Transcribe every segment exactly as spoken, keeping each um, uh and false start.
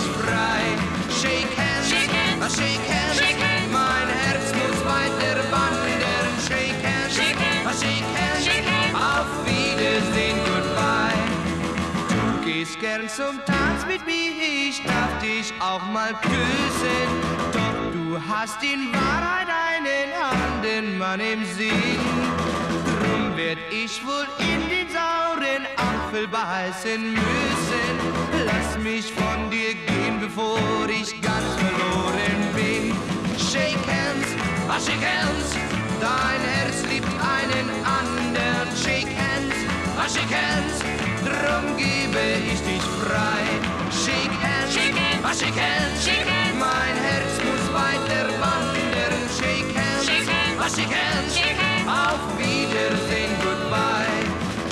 frei. Shake hands, shake hands, shake hands, shake hands. Mein Herz muss weiter wandern. Shake hands, shake hands, shake hands, shake hands. Auf Wiedersehen, goodbye. Du gehst gern zum Tanz mit mir, ich darf dich auch mal küssen. Doch du hast in Wahrheit einen anderen Mann im Sinn. Drum werd ich wohl in den sauren Apfel beißen müssen. Lass mich von dir gehen, bevor ich ganz verloren bin. Shake hands, ah, shake hands, dein Herz liebt einen anderen. Shake hands, ah, shake hands, drum gebe ich dich frei. Shake hands, shake hands, ah, shake hands, shake hands. Mein Herz muss weiter wandern. Shake hands, shake hands, ah, shake hands, shake hands. Auf Wiedersehen, goodbye.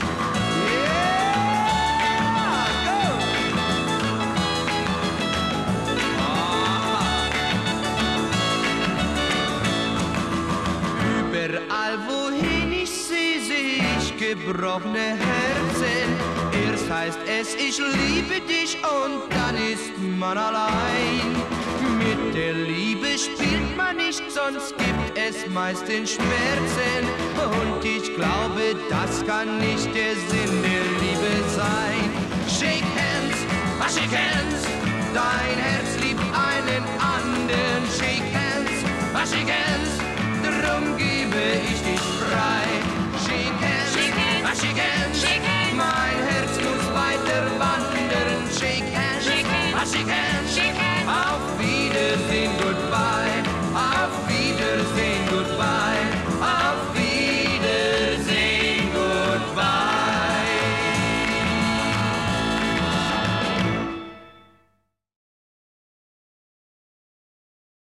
Yeah, go! Ah. Überall, wohin ich sehe, sehe ich gebrochene Herzen. Erst heißt es, ich liebe dich und dann ist man allein. Mit der Liebe spielt man nicht, sonst gibt es meistens Schmerzen. Und ich glaube, das kann nicht der Sinn der Liebe sein. Shake hands, ah, shake hands, dein Herz liebt einen anderen. Shake hands, ah, shake hands, drum gebe ich dich frei. Shake hands, shake hands, ah, shake hands, shake hands. Mein Herz muss weiter wandern. Shake hands, shake hands, ah, shake hands, shake hands. Auf Wiedersehen.